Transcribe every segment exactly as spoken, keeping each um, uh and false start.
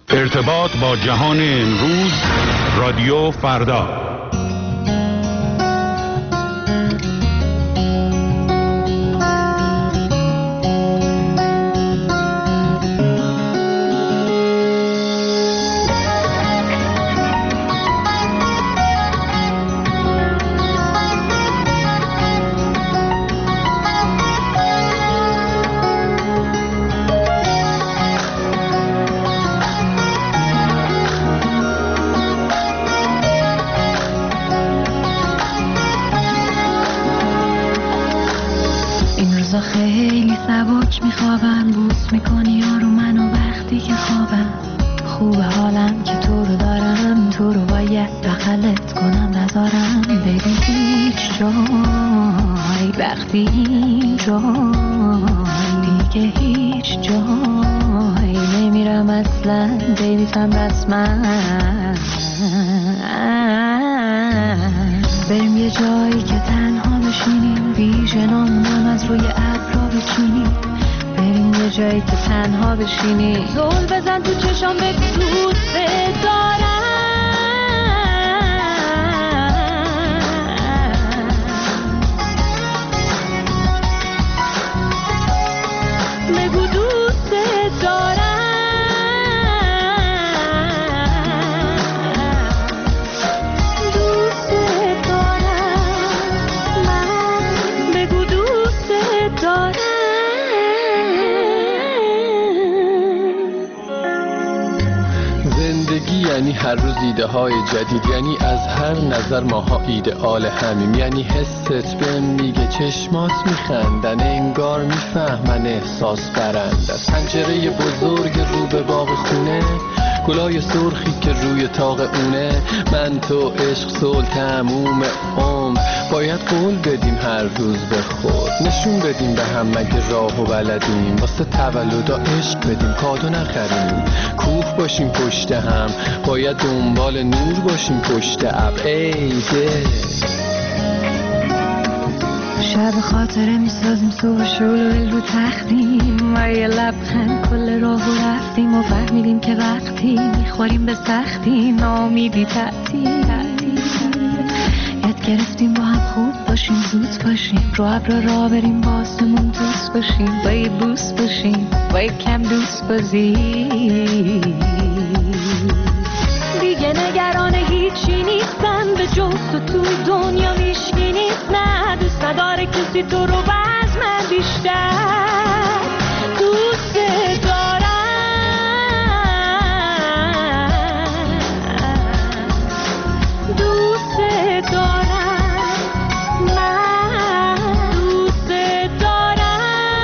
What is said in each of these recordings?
ارتباط با جهان امروز، رادیو فردا. خیلی سبک میخوابم، بوس میکنی یارو منو وقتی که خوابم. خوب حالم که تو رو دارم، تو رو باید بغلت کنم نذارم بری هیچ جای. وقتی این جای دیگه هیچ جای نمیرم اصلا، بیبیتم رسما. بریم یه جایی که تنها بشینیم، ویژنامونم از روی ابرا بچینیم. بریم یه جایی که تنها بشینیم، زل بزن تو چشام بگو دوست دارم. بگو دوست دارم. یعنی هر روز ایده های جدید، یعنی از هر نظر ماها ایدئال همیم. یعنی حست بهم میگه چشمات میخندن، انگار میفهمن احساس برند. از پنجره بزرگ رو به باغ خونه، گلای سرخی که روی طاق اونه. من تو عشق صلح تموم عمر، باید قول بدیم هر روز به خود. نشون بدیم به هم مگه راه و بلدیم، واسه تولدا عشق بدیم کادو نخریم. کوه باشیم پشت هم، باید دنبال نور باشیم پشت ابر. ای ده شب خاطره میسازیم، صبح شلوغ رو تختیم و یه لبخند کل راه رو رفتیم و فهمیدیم که وقتی میخوریم به سختی نامیدی تعطیل. یاد گرفتیم با هم خوب باشیم، زود باشیم، رو ابر را بریم با آسمون دوست باشیم، با یه بوس باشیم، با یه کم دوست بازیم. دیگه نگران هیچی نیستم، به جز تو توی دنیا هیچکی نیست. نه دوست نداره کسی تو رو باز من بیشتر دوست دارم. دوست دارم، من دوست دارم.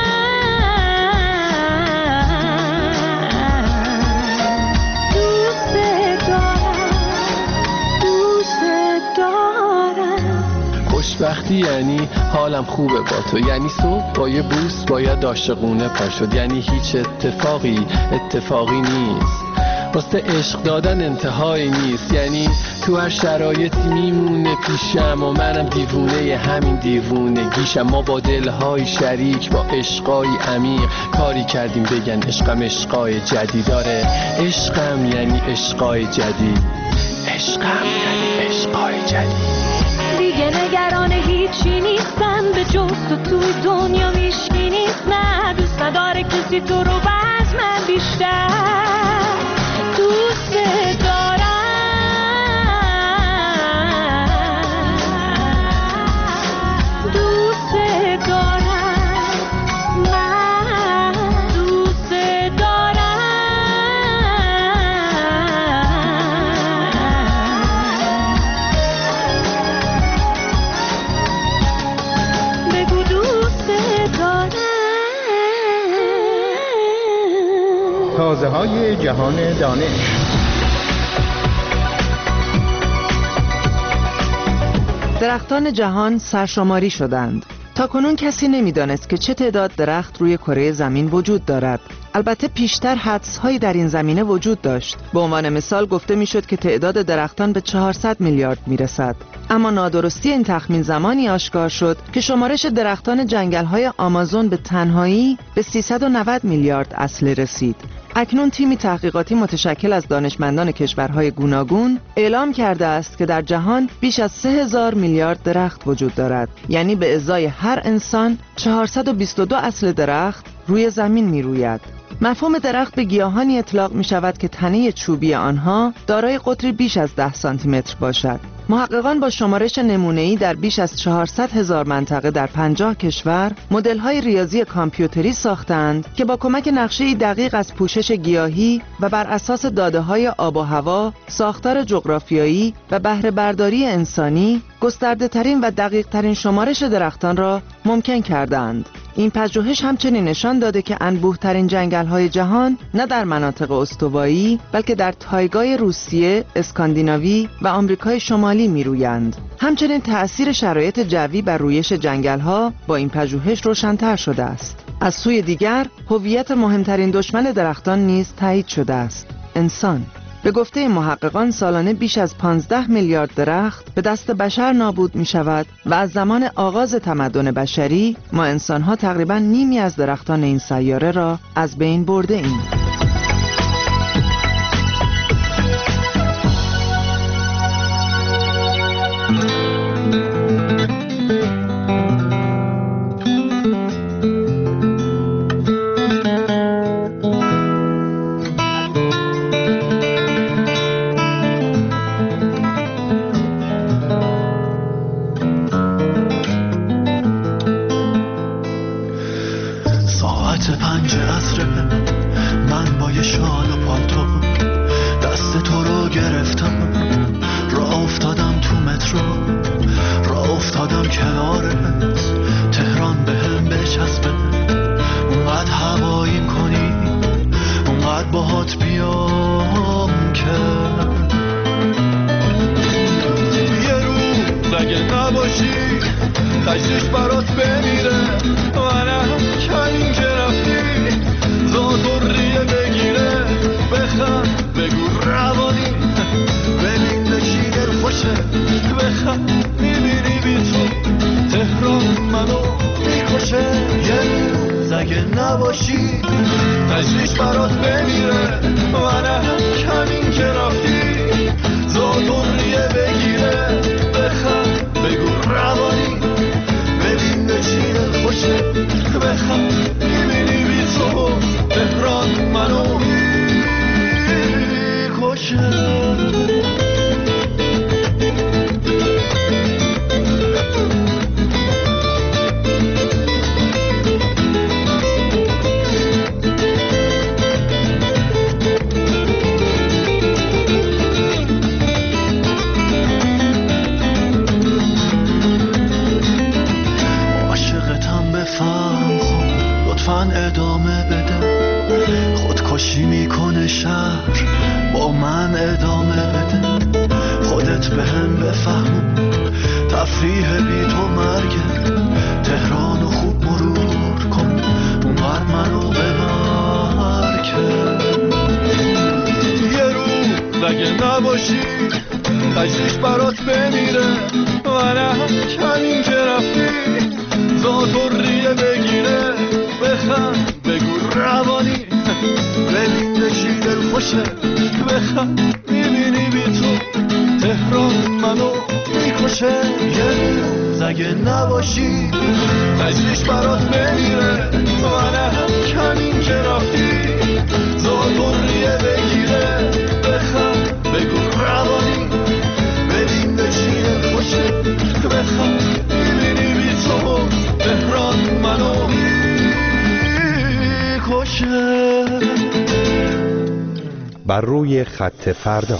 دوست دارم، دوست دارم. خوشبختی یعنی حالم خوبه با تو، یعنی صبح با یه بوس باید عاشقونه پا شد. یعنی هیچ اتفاقی اتفاقی نیست، واسه عشق دادن انتهایی نیست. یعنی تو هر شرایطی میمونه پیشم و منم دیوونه همین دیوونگیشم. ما با دلهای شریک، با عشقای عمیق کاری کردیم بگن عشقم عشقای جدید. داره عشقم یعنی عشقای جدید، عشقم یعنی عشقای جدید. دیگه نگران هیچی نیستم، به جز تو توی دنیا هیچکی نیست. نه دوست نداره کسی تو رو باز من بیشتر دوست دارم. دوست دارم، من دوست دارم. بگو دوست دارم. تازه های جهان دانش. درختان جهان سرشماری شدند. تاکنون کسی نمیدانست که چه تعداد درخت روی کره زمین وجود دارد. البته پیشتر حدس‌هایی در این زمینه وجود داشت. به عنوان مثال گفته میشد که تعداد درختان به چهارصد میلیارد میرسد. اما نادرستی این تخمین زمانی آشکار شد که شمارش درختان جنگل‌های آمازون به تنهایی به سیصد و نود میلیارد اصل رسید. اکنون تیمی تحقیقاتی متشکل از دانشمندان کشورهای گوناگون اعلام کرده است که در جهان بیش از سه هزار میلیارد درخت وجود دارد، یعنی به ازای هر انسان چهارصد و بیست و دو اصل درخت روی زمین می روید. مفهوم درخت به گیاهانی اطلاق می شود که تنه چوبی آنها دارای قطری بیش از ده سانتی متر باشد. محققان با شمارش نمونه‌ای در بیش از چهارصد هزار منطقه در پنجاه کشور مدل‌های ریاضی کامپیوتری ساختند که با کمک نقشه‌ای دقیق از پوشش گیاهی و بر اساس داده‌های آب و هوا، ساختار جغرافیایی و بهره برداری انسانی گسترده‌ترین و دقیق‌ترین شمارش درختان را ممکن کردند. این پژوهش همچنین نشان داده که انبوه‌ترین جنگل‌های جهان نه در مناطق استوایی بلکه در تایگای روسیه، اسکاندیناوی و آمریکای شمالی می‌رویند. همچنین تأثیر شرایط جوی بر رویش جنگل‌ها با این پژوهش روشن‌تر شده است. از سوی دیگر، هویت مهمترین دشمن درختان نیز تایید شده است: انسان. به گفته محققان سالانه بیش از پانزده میلیارد درخت به دست بشر نابود می شود و از زمان آغاز تمدن بشری ما انسان‌ها تقریباً نیمی از درختان این سیاره را از بین برده ایم. بر روی خط فردا.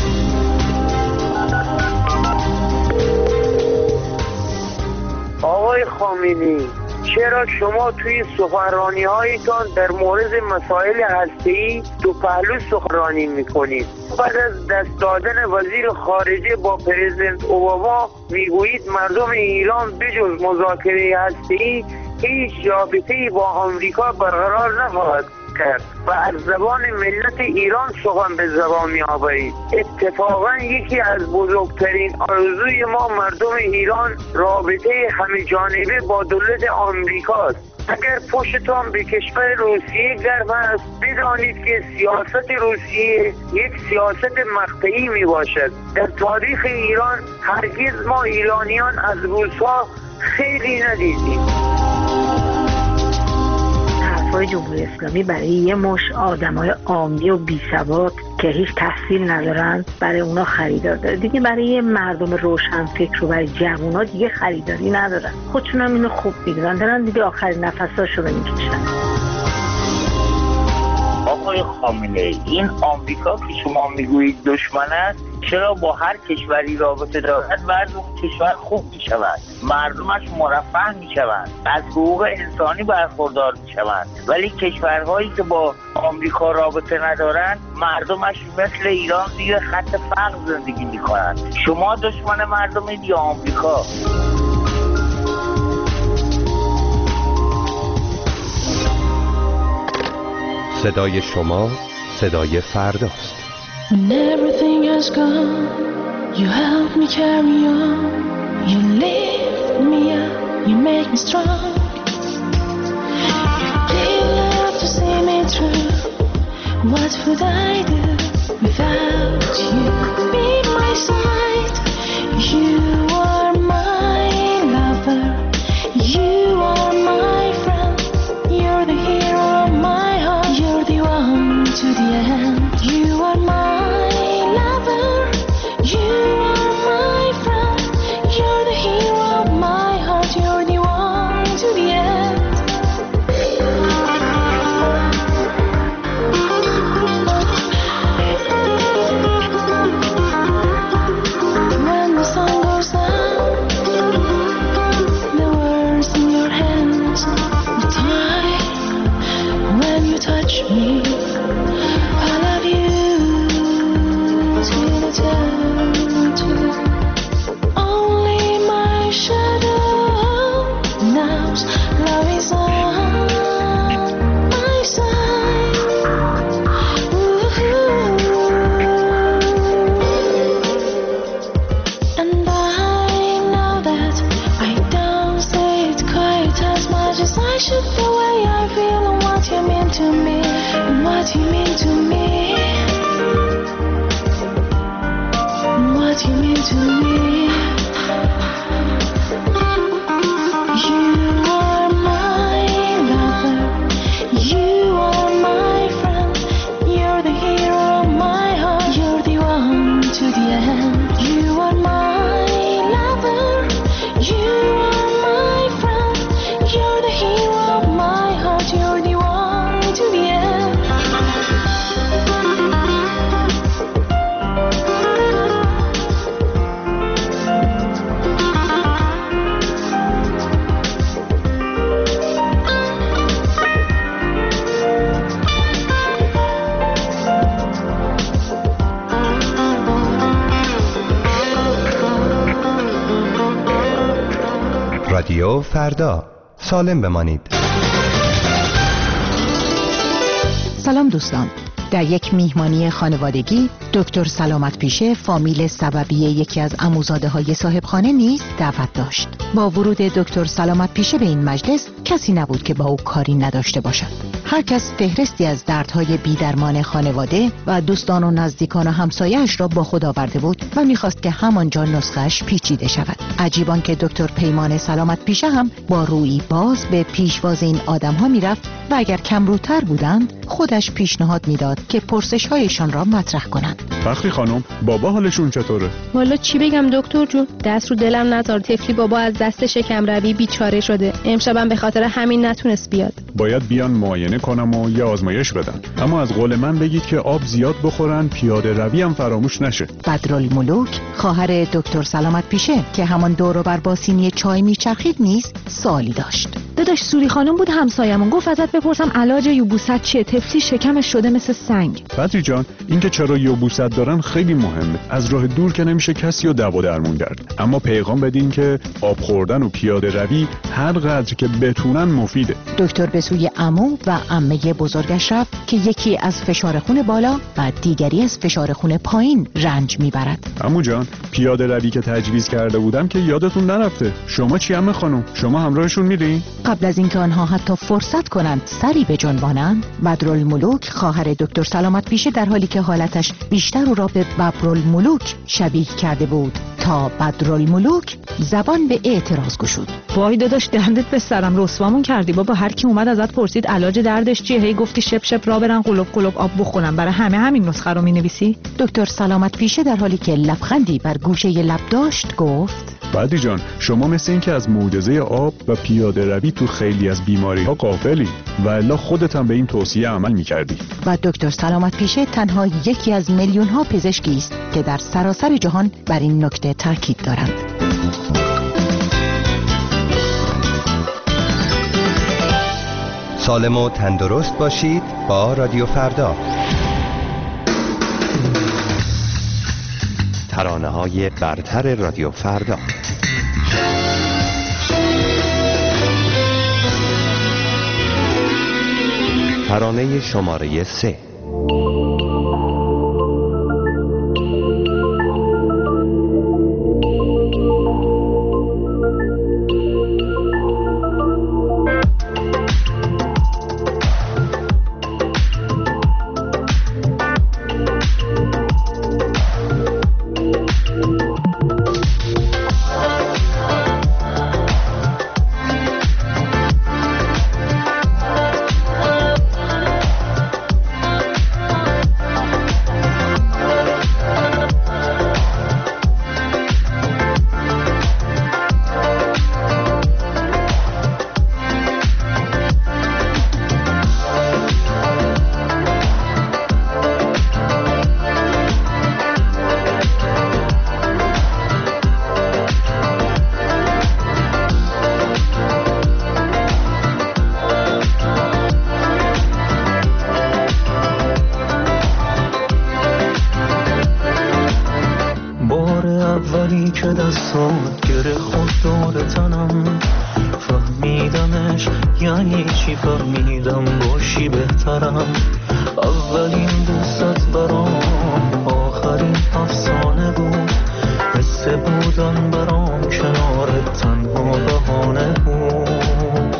آقای خامنه‌ای، چرا شما توی سخنرانی هایتان در مورد مسائل هسته‌ای دو پهلو سخنرانی میکنید؟ بعد از دست دادن وزیر خارجه با پرزیدنت اوباما میگویید مردم ایران بجز مذاکره هسته‌ای هیچ رابطه‌ای با آمریکا برقرار نخواهد کرد و از زبان ملت ایران سخن به زبان می‌آورید. اتفاقا یکی از بزرگترین آرزوی ما مردم ایران رابطه همه جانبه با دولت آمریکاست. اگر پشتتان به کشور روسیه گرم است، بدانید که سیاست روسیه یک سیاست مقطعی می باشد. در تاریخ ایران هرگز ما ایرانیان از روس‌ها خیلی ندیدیم. حرفای جمهوری اسلامی برای یه مش آدمای عامی و بی‌سواد که هیچ تحصیل ندارن برای اونا خریدار داره دیگه. برای مردم روشنفکر و برای جوونا دیگه خریداری ندارن. خودشون هم اینو خوب میدونن، دارن دیگه آخرین نفساشو میکشن. آقای خامنه ای، این آمریکا که شما میگویید دشمن است، چرا با هر کشوری رابطه دارد مردم کشور خوب میشوند، مردمش مرفه میشوند، از حقوق انسانی برخوردار میشوند، ولی کشورهایی که با آمریکا رابطه ندارند مردمش مثل ایران زیر خط فقر زندگی میکنند. شما دشمن مردمید یا آمریکا؟ صدای شما صدای فرداست. When everything is gone, you help me carry on. You lift me up, you make me strong. You give love to see me through. What would I do without you? Be my side. You are my lover. You are my friend. You're the hero of my heart. You're the one to the end. You are my رادیو فردا، سالم بمانید. سلام دوستان، در یک میهمانی خانوادگی دکتر سلامت پیشه، فامیل سببی یکی از عموزاده های صاحب خانه نیز دعوت داشت. با ورود دکتر سلامت پیشه به این مجلس کسی نبود که با او کاری نداشته باشد. هر کس فهرستی از دردهای بی‌درمان خانواده و دوستان و نزدیکان و همسایه‌اش را با خود آورده بود و می‌خواست که همانجا نسخه‌اش پیچیده شود. عجیبان که دکتر پیمان سلامت پیشه هم با رویی باز به پیشواز این آدم‌ها می‌رفت و اگر کمروتر بودند خودش پیشنهاد میداد که پرسش‌هایشان را مطرح کنند. فخری خانم، بابا حالشون چطوره؟ والا چی بگم دکتر جون، دست رو دلم نذار. طفلی بابا از دست شکم‌روی بیچاره شده. امشبم به خاطر همین نتونست بیاد. باید بیان معاینه کنم و یه آزمایش بدن. اما از قول من بگید که آب زیاد بخورن، پیاده روی هم فراموش نشه. بدرالملوک، خواهر دکتر سلامت پیشه که همان دور و بر با سینی چای میچرخید نیز سوالی داشت. داداش سوری خانم بود همسایمون، گفت ازت بپرسم علاج یبوست چیه؟ طفلی شکمش شده مثل سنگ. فتری جان، اینکه چرا یبوست دارن خیلی مهمه. از راه دور که نمیشه کسی رو دوا درمون کرد، اما پیغام بدین که آب خوردن و پیاده روی هر قدر که بتونن مفیده. دکتر به سوی عمو و عمه بزرگش رفت که یکی از فشار خون بالا و دیگری از فشار خون پایین رنج میبرد. عمو جان، پیاده روی که تجویز کرده بودم که یادتون نرفته. شما چی عمه خانم؟ شما همراهشون میرین؟ قبل از اینکه آنها حتی فرصت کنند سری بجنبانند، بدرالملوک خواهر دکتر سلامت پیشه در حالی که حالتش بیشتر او را به ببرالملوک شبیه کرده بود تا بدرالملوک زبان به اعتراض گشود. وای داداش دندت به سرم رسوامون کردی بابا. هر کی اومد ازت پرسید علاج دردش چیه هی گفتی شپ شپ را برن قلوب قلوب آب بخورن. برای همه همین نسخه رو مینویسی؟ دکتر سلامت پیشه در حالی که لبخندی بر گوشه لب داشت گفت بدی جان، شما مثل این که از معجزه آب و پیاده روی تو خیلی از بیماری ها غافلی و الا خودت هم به این توصیه عمل میکردی. و دکتر سلامت پیشه تنها یکی از میلیون ها پزشکی است که در سراسر جهان بر این نکته تاکید دارند. سالم و تندرست باشید با رادیو فردا. ترانه های برتر رادیو فردا. ترانه شماره سه. که دستات گره خود دور تنم، فهمیدمش یعنی چی، فهمیدم باشی بهترم. اولین دوستت برام آخرین افسانه بود، حس بودن برام کنارت تنها بهانه بود.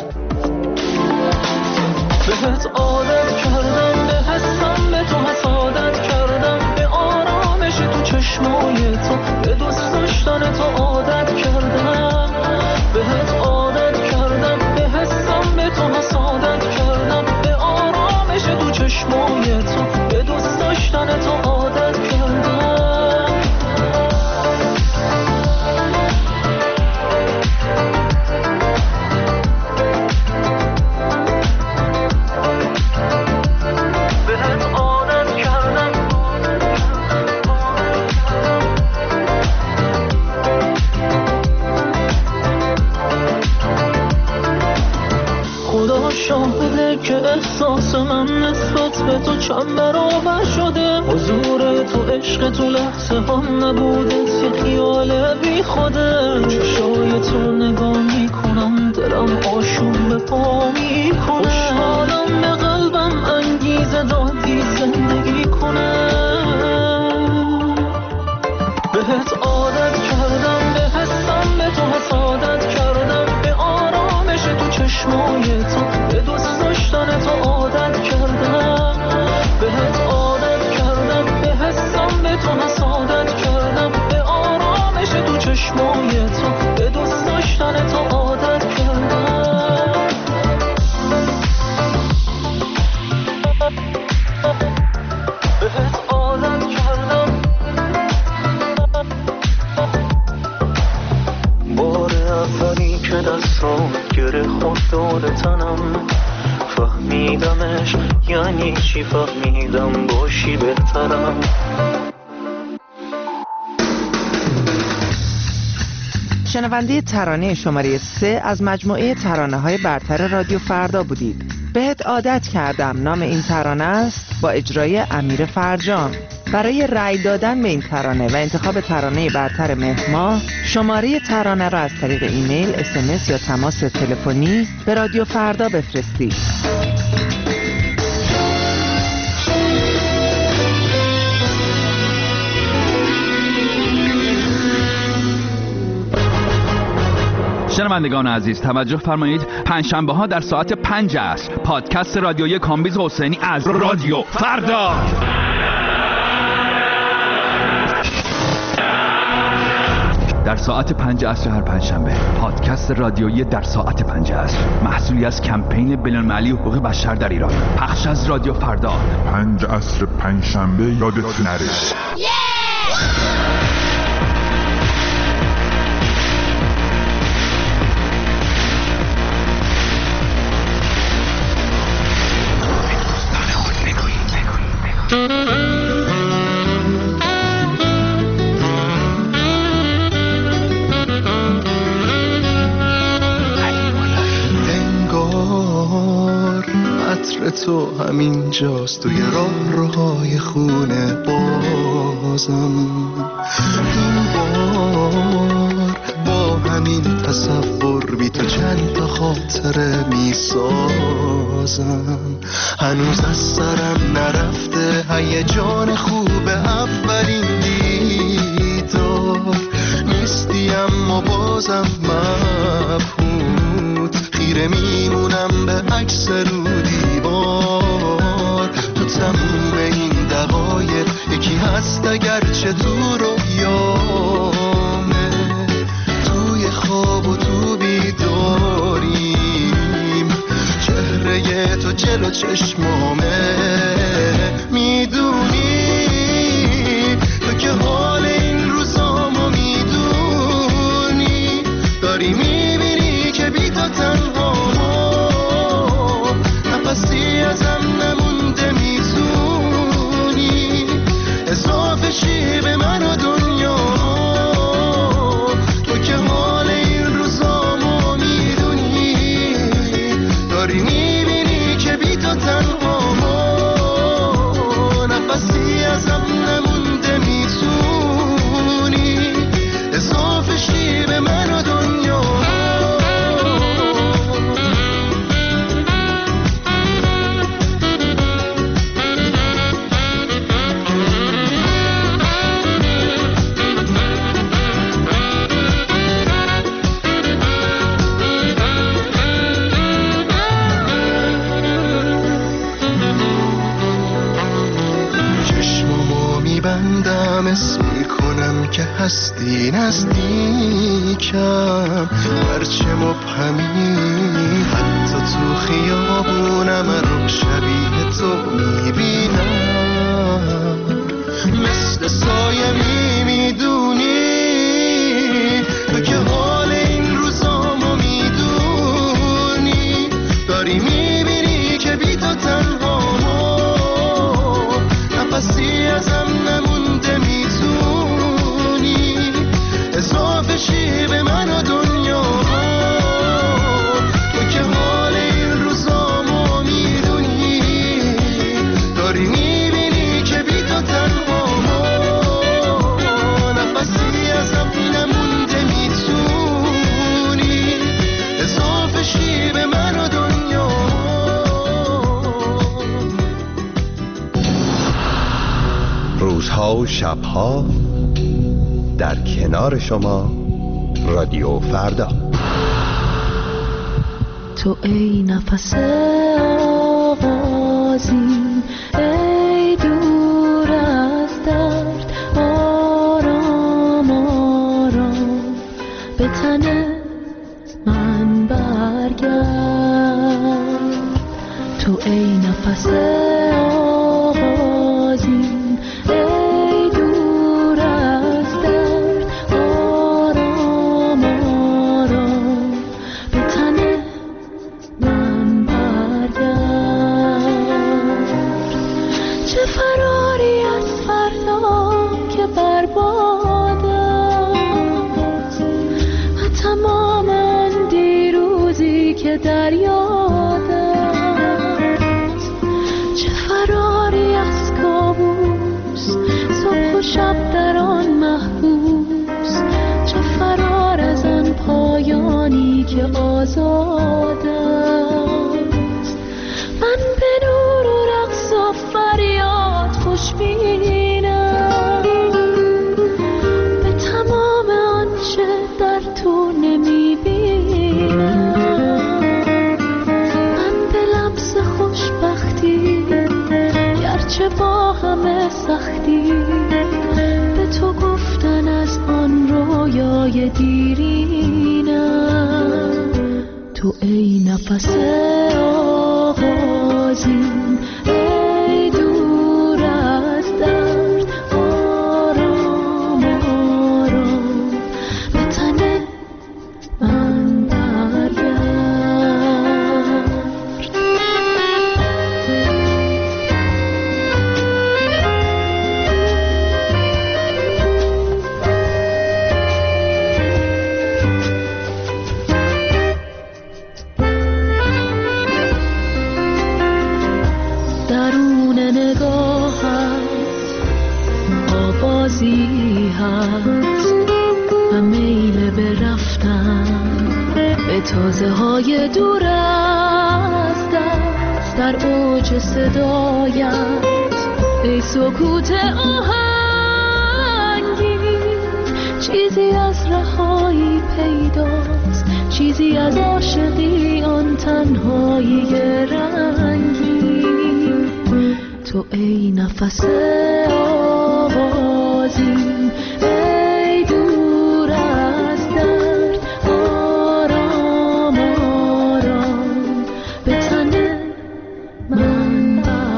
بهت عادت کردم، به حسم به تو حسادت کردم، به آرامش تو چشمای تو، به دوست داشتن تو عادت کردم. بهت عادت کردم، به حسم به تو حسادت کردم، به آرامش تو چشمای تو، به دوست داشتن تو عادت کردم. شاهده که احساس من نسبت به تو چند برابر شده، حضور تو عشق تو لحظه هم نبوده، یه خیال بی خوده. چشای تو نگاه میکنم دلم آشوب به پا میکنه، خوشحالم به قلبم انگیزه دادی زندگی کنه. بهت عادت کردم، به حسم به تو حسادت کردم، به آرامش تو چشمای تو، به دوست داشتن تو عادت کردم. بهت عادت کردم، به حسم به تو حسادت کردم، به آرامش تو چشمای تو، به دوست داشتن تو عادت کردم. بهت عادت کردم. بار اولی که دستات گره خود دور تنم، فهمیدمش یعنی چی، فهمیدم باشی بهترم. شنونده ترانه شماره سه از مجموعه ترانه های برتر رادیو فردا بودید. بهت عادت کردم نام این ترانه است، با اجرای امیر فرجام. برای رأی دادن به این ترانه و انتخاب ترانه برتر مهر ماه، شماره ترانه را از طریق ایمیل، اس ام اس یا تماس تلفنی به رادیو فردا بفرستید. شنوندگان عزیز توجه فرمایید، پنجشنبه ها در ساعت پنج عصر پادکست رادیویی کامبیز حسینی از رادیو فردا. در ساعت پنج عصر هر پنجشنبه پادکست رادیویی در ساعت پنج عصر، محصولی از کمپین بین‌المللی حقوق بشر در ایران، پخش از رادیو فردا. پنج عصر پنجشنبه یادت نره. تو همین جاست توی راه راهای خونه بازم، این بار با همین تصور بی تو چند تا خاطره می سازم. هنوز از سرم نرفته هیجان خوب اولین دیدار، نیستی اما بازم مبهوت، خیره میمونم به عکس رو دیوار. تو تموم این دقایق یکی هست اگرچه تو رویامه، توی خواب و تو بیداریم، چهره تو جلو چشمامه. میدونی تو که حال این روزامو میدونی، داری میبینی که بی تو تنها نفسی ازم نمونده، میتونی اضافه شی به من و دنیا. تو که حال این روزامو میدونی، داری میبینی که بی تو تنها نفسی ازم نمونده، میتونی اضافه شی به من و دنیا. مس میکنم که هستی نزدیکم، هرچه مبهمی حتی تو خیابونم رو شبیه تو میبینم، مثل سایه میمیدونی. تو که حال این روزامو میدونی، داری میبینی که بی تو تنها نفسی ازم نمونده، میتونی اضافه شی به من و دنیا. تو که حال این روزامو میدونی، داری میبینی که بی تو تنها نفسی ازم نمونده، میتونی اضافه شی به من و دنیا. روزها و شبها در کنار شما رادیو فردا. تو ای نفس آغازی، ای دور از درد، آرام آرام به تن من برگرد. تو ای نفس آغازی، ای دور از درد، آرام آرام به تن من برگرد. چه فراری از فردا که برباد است، و تمام آن دیروزی که در یاد است. چه فراری از کابوس، صبح و شب در آن محبوس. چه فرار از آن پایانی که آزاد است. من به نور و رقص و فریاد خوشبینم، به تمام آنچه در تو نمیبینم. رویای دیرینم، تو ای نفس آغازین، ای دور از درد آرام آرام به تن من برگرد. درون نگاهت آوازی هست و میل به رفتن به تازه های دور از دست. در اوج صدایت ای سکوت آهنگین، چیزی از رهایی پیداست، چیزی از عاشقی آن تنهایی رنگین. تو ای نفس آغازین، ای دور از درد آرام آرام به تن من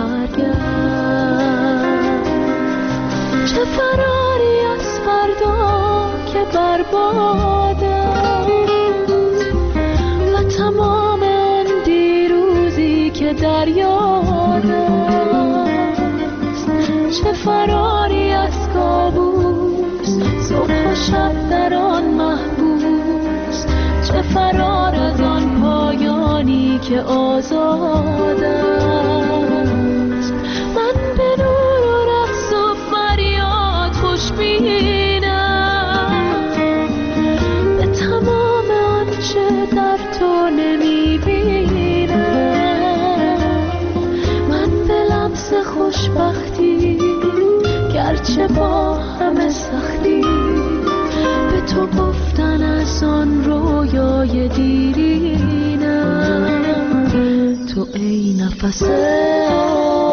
برگرد. چه فراری از فردا که برباد است و تمام آن دیروزی که در یاد است. چه فراری از کابوس، صبح و شب در آن محبوس. چه فرار از آن پایانی که آزاد است. من به نور و رقص و فریاد خوشبینم، به تمام آنچه در تو نمیبینم. من به لمس خوشبختی گرچه با همه سختی، به تو گفتن از آن رویای دیرینم. تو ای نفس